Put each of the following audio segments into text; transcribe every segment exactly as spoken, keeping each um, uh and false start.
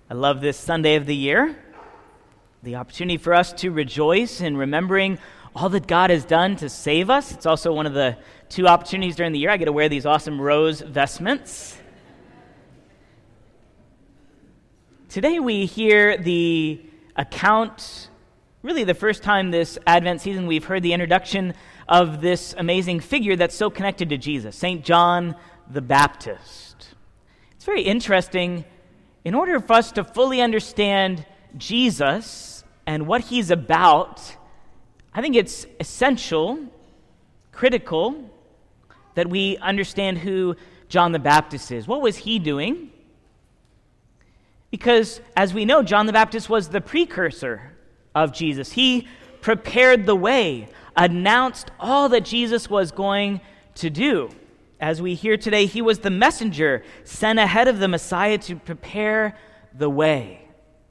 I love this Sunday of the year, the opportunity for us to rejoice in remembering all that God has done to save us. It's also one of the two opportunities during the year I get to wear these awesome rose vestments. Today we hear the account, really the first time this Advent season we've heard the introduction of this amazing figure that's so connected to Jesus, Saint John the Baptist. It's very interesting. In order for us to fully understand Jesus and what he's about, I think it's essential, critical, that we understand who John the Baptist is. What was he doing? Because, as we know, John the Baptist was the precursor of Jesus. He prepared the way, announced all that Jesus was going to do. As we hear today, he was the messenger sent ahead of the Messiah to prepare the way.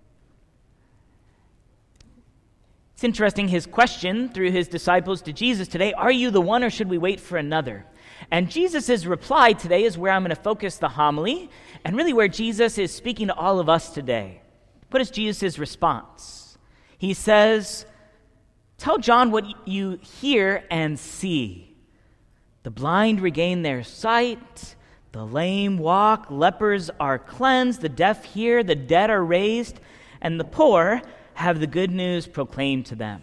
It's interesting, his question through his disciples to Jesus today, are you the one or should we wait for another? And Jesus' reply today is where I'm going to focus the homily, and really where Jesus is speaking to all of us today. What is Jesus' response? He says, tell John what you hear and see. The blind regain their sight, the lame walk, lepers are cleansed, the deaf hear, the dead are raised, and the poor have the good news proclaimed to them.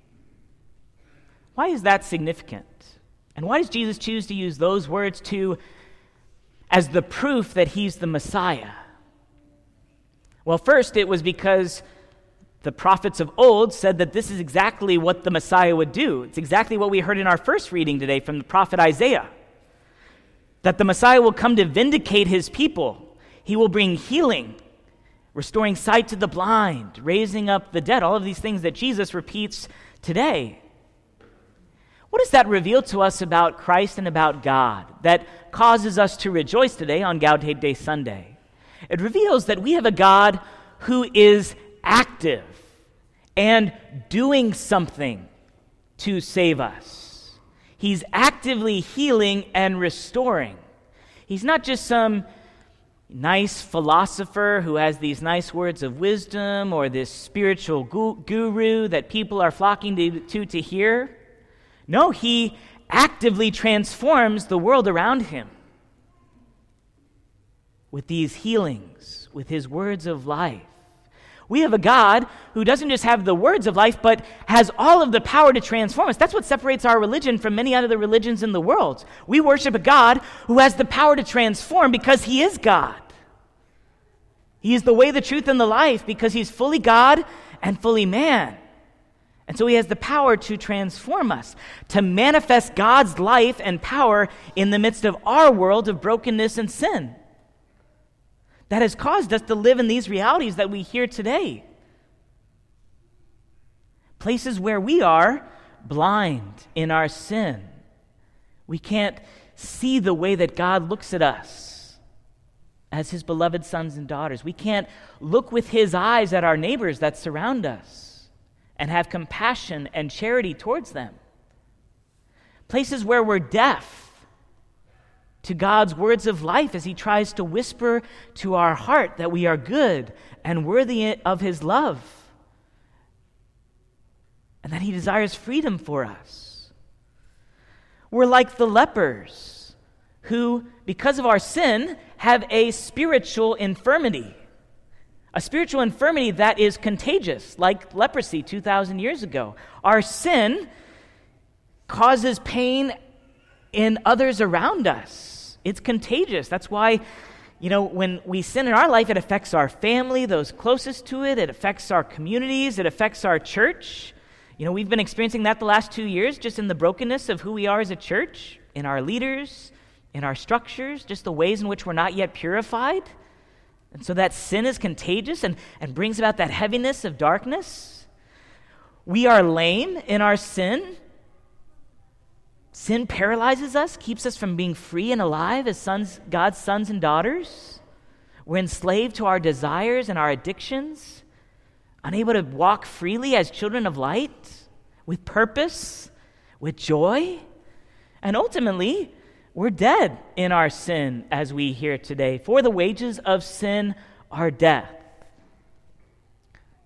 Why is that significant? And why does Jesus choose to use those words to as the proof that he's the Messiah? Well, first, it was because the prophets of old said that this is exactly what the Messiah would do. It's exactly what we heard in our first reading today from the prophet Isaiah. That the Messiah will come to vindicate his people. He will bring healing, restoring sight to the blind, raising up the dead, all of these things that Jesus repeats today. What does that reveal to us about Christ and about God that causes us to rejoice today on Gaudete Day Sunday? It reveals that we have a God who is active and doing something to save us. He's actively healing and restoring. He's not just some nice philosopher who has these nice words of wisdom or this spiritual gu- guru that people are flocking to, to to hear. No, he actively transforms the world around him with these healings, with his words of life. We have a God who doesn't just have the words of life, but has all of the power to transform us. That's what separates our religion from many other religions in the world. We worship a God who has the power to transform because he is God. He is the way, the truth, and the life because he's fully God and fully man. And so he has the power to transform us, to manifest God's life and power in the midst of our world of brokenness and sin. That has caused us to live in these realities that we hear today. Places where we are blind in our sin. We can't see the way that God looks at us as his beloved sons and daughters. We can't look with his eyes at our neighbors that surround us and have compassion and charity towards them. Places where we're deaf to God's words of life as he tries to whisper to our heart that we are good and worthy of his love and that he desires freedom for us. We're like the lepers who, because of our sin, have a spiritual infirmity, a spiritual infirmity that is contagious, like leprosy two thousand years ago. Our sin causes pain in others around us. It's contagious. That's why, you know, when we sin in our life, it affects our family, those closest to it. It affects our communities. It affects our church. You know, we've been experiencing that the last two years, just in the brokenness of who we are as a church, in our leaders, in our structures, just the ways in which we're not yet purified. And so that sin is contagious and, and brings about that heaviness of darkness. We are lame in our sin. Sin paralyzes us, keeps us from being free and alive as sons, God's sons and daughters. We're enslaved to our desires and our addictions, unable to walk freely as children of light, with purpose, with joy. And ultimately, we're dead in our sin, as we hear today. For the wages of sin are death.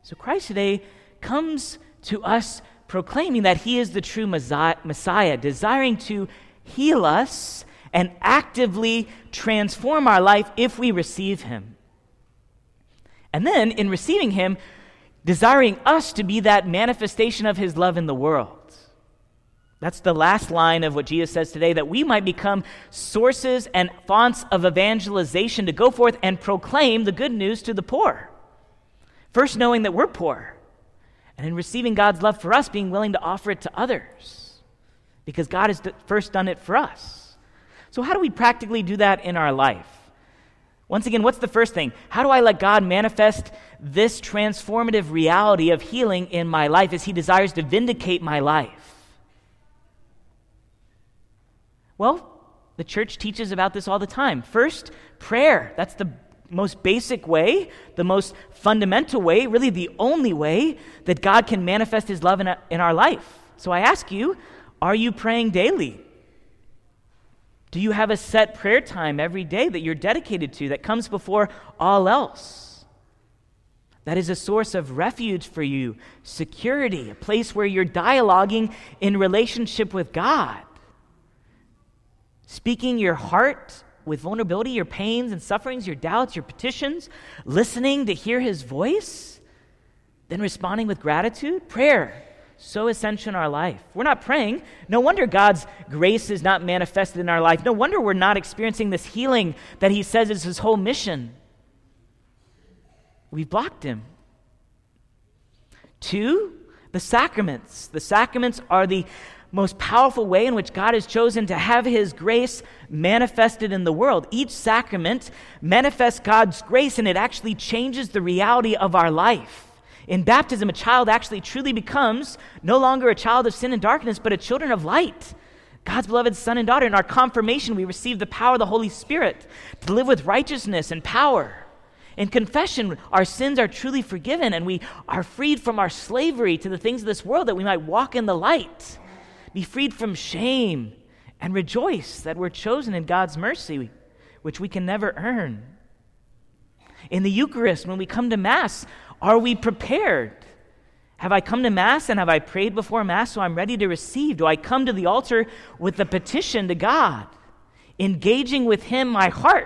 So Christ today comes to us proclaiming that he is the true Messiah, desiring to heal us and actively transform our life if we receive him. And then, in receiving him, desiring us to be that manifestation of his love in the world. That's the last line of what Jesus says today, that we might become sources and fonts of evangelization to go forth and proclaim the good news to the poor. First, knowing that we're poor, and in receiving God's love for us, being willing to offer it to others, because God has first done it for us. So how do we practically do that in our life? Once again, what's the first thing? How do I let God manifest this transformative reality of healing in my life as he desires to vindicate my life? Well, the church teaches about this all the time. First, prayer. That's the most basic way, the most fundamental way, really the only way that God can manifest his love in, a, in our life. So I ask you, are you praying daily? Do you have a set prayer time every day that you're dedicated to, that comes before all else? That is a source of refuge for you, security, a place where you're dialoguing in relationship with God, speaking your heart with vulnerability, your pains and sufferings, your doubts, your petitions, listening to hear his voice, then responding with gratitude. Prayer, so essential in our life. We're not praying. No wonder God's grace is not manifested in our life. No wonder we're not experiencing this healing that he says is his whole mission. We've blocked him. Two, the sacraments. The sacraments are the most powerful way in which God has chosen to have his grace manifested in the world. Each sacrament manifests God's grace, and it actually changes the reality of our life. In baptism, a child actually truly becomes no longer a child of sin and darkness, but a children of light, God's beloved son and daughter. In our confirmation, we receive the power of the Holy Spirit to live with righteousness and power. In confession, our sins are truly forgiven, and we are freed from our slavery to the things of this world, that we might walk in the light, be freed from shame, and rejoice that we're chosen in God's mercy, which we can never earn. In the Eucharist, when we come to Mass, are we prepared? Have I come to Mass and have I prayed before Mass so I'm ready to receive? Do I come to the altar with a petition to God, engaging with him my heart?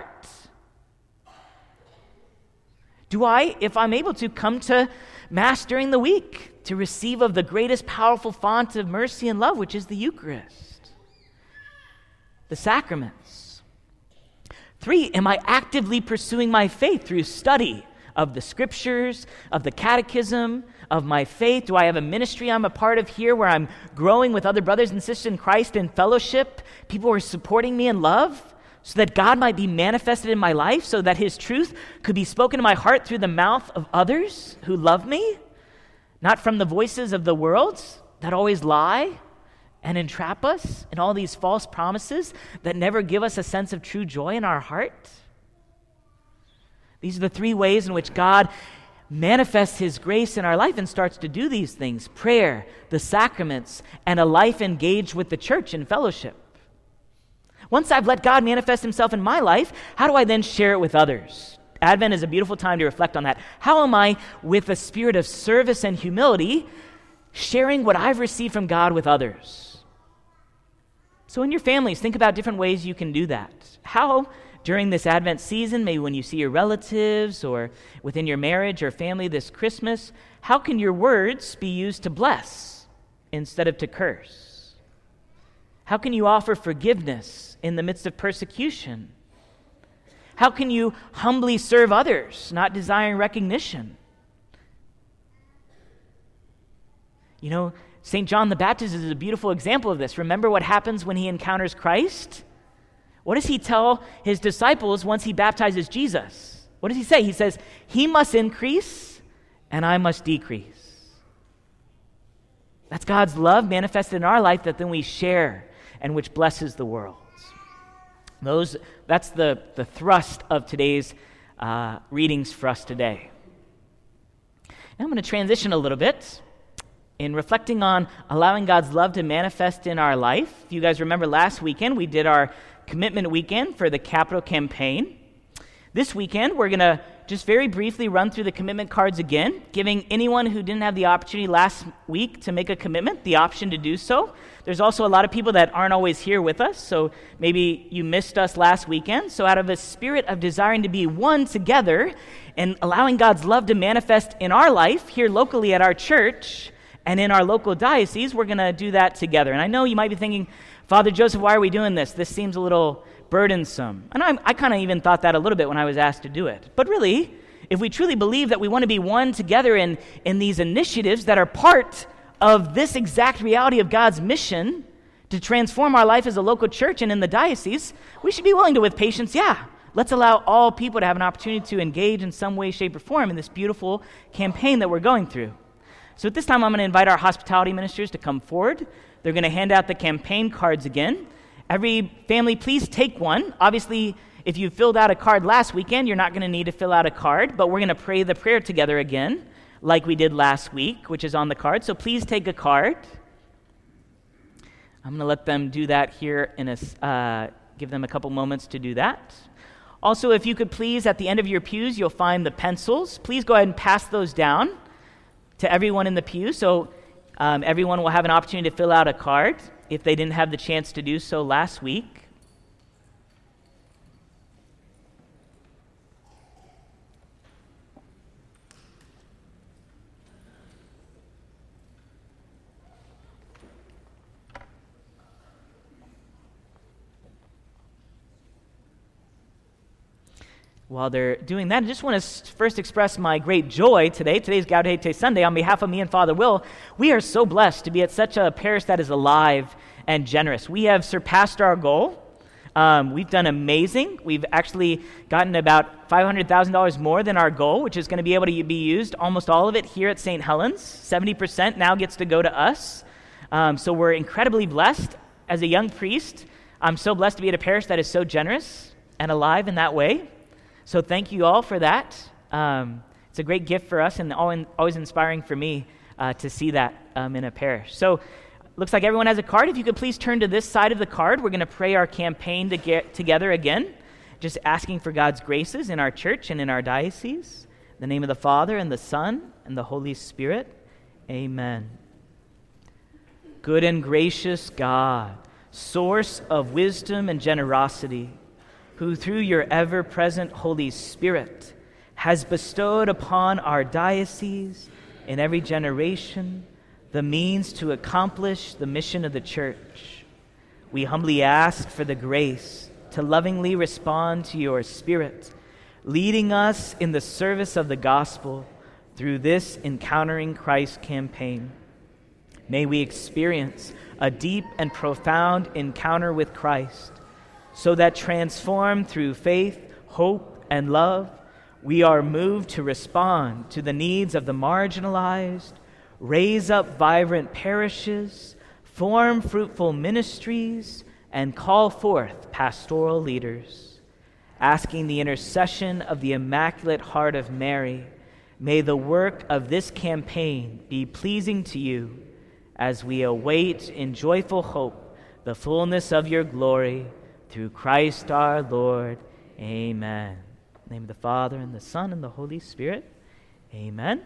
Do I, if I'm able to, come to Mass during the week to receive of the greatest powerful font of mercy and love, which is the Eucharist, the sacraments? Three, am I actively pursuing my faith through study of the scriptures, of the catechism, of my faith? Do I have a ministry I'm a part of here where I'm growing with other brothers and sisters in Christ in fellowship, people who are supporting me in love, so that God might be manifested in my life, so that his truth could be spoken to my heart through the mouth of others who love me, not from the voices of the world that always lie and entrap us in all these false promises that never give us a sense of true joy in our heart? These are the three ways in which God manifests his grace in our life and starts to do these things: prayer, the sacraments, and a life engaged with the church in fellowship. Once I've let God manifest himself in my life, how do I then share it with others? Advent is a beautiful time to reflect on that. How am I, with a spirit of service and humility, sharing what I've received from God with others? So in your families, think about different ways you can do that. How, during this Advent season, maybe when you see your relatives or within your marriage or family this Christmas, how can your words be used to bless instead of to curse? How can you offer forgiveness in the midst of persecution? How can you humbly serve others, not desiring recognition? You know, Saint John the Baptist is a beautiful example of this. Remember what happens when he encounters Christ? What does he tell his disciples once he baptizes Jesus? What does he say? He says, he must increase and I must decrease. That's God's love manifested in our life that then we share and which blesses the world. Those, that's the, the thrust of today's uh, readings for us today. Now I'm going to transition a little bit in reflecting on allowing God's love to manifest in our life. If you guys remember last weekend, we did our commitment weekend for the capital campaign. This weekend, we're going to just very briefly run through the commitment cards again, giving anyone who didn't have the opportunity last week to make a commitment the option to do so. There's also a lot of people that aren't always here with us, so maybe you missed us last weekend. So out of a spirit of desiring to be one together and allowing God's love to manifest in our life here locally at our church and in our local diocese, we're going to do that together. And I know you might be thinking, Father Joseph, why are we doing this? This seems a little burdensome. And I'm, I kind of even thought that a little bit when I was asked to do it. But really, if we truly believe that we want to be one together in, in these initiatives that are part of this exact reality of God's mission to transform our life as a local church and in the diocese, we should be willing to, with patience, yeah, let's allow all people to have an opportunity to engage in some way, shape, or form in this beautiful campaign that we're going through. So at this time, I'm going to invite our hospitality ministers to come forward. They're going to hand out the campaign cards again. Every family, please take one. Obviously, if you filled out a card last weekend, you're not going to need to fill out a card, but we're going to pray the prayer together again, like we did last week, which is on the card. So please take a card. I'm going to let them do that here in a, uh, give them a couple moments to do that. Also, if you could please, at the end of your pews, you'll find the pencils. Please go ahead and pass those down to everyone in the pew, so um, everyone will have an opportunity to fill out a card if they didn't have the chance to do so last week. While they're doing that, I just want to first express my great joy today. Today's Gaudete Sunday. On behalf of me and Father Will, we are so blessed to be at such a parish that is alive and generous. We have surpassed our goal. Um, we've done amazing. We've actually gotten about five hundred thousand dollars more than our goal, which is going to be able to be used, almost all of it here at Saint Helens. seventy percent now gets to go to us. Um, so we're incredibly blessed. As a young priest, I'm so blessed to be at a parish that is so generous and alive in that way. So thank you all for that. Um, it's a great gift for us and always inspiring for me uh, to see that um, in a parish. So looks like everyone has a card. If you could please turn to this side of the card, we're going to pray our campaign to get together again, just asking for God's graces in our church and in our diocese. In the name of the Father and the Son and the Holy Spirit, amen. Good and gracious God, source of wisdom and generosity, who through your ever-present Holy Spirit has bestowed upon our diocese in every generation the means to accomplish the mission of the Church. We humbly ask for the grace to lovingly respond to your Spirit, leading us in the service of the gospel through this Encountering Christ campaign. May we experience a deep and profound encounter with Christ, so that transformed through faith, hope, and love, we are moved to respond to the needs of the marginalized, raise up vibrant parishes, form fruitful ministries, and call forth pastoral leaders. Asking the intercession of the Immaculate Heart of Mary, may the work of this campaign be pleasing to you as we await in joyful hope the fullness of your glory, through Christ our Lord. Amen. In the name of the Father, and the Son, and the Holy Spirit. Amen.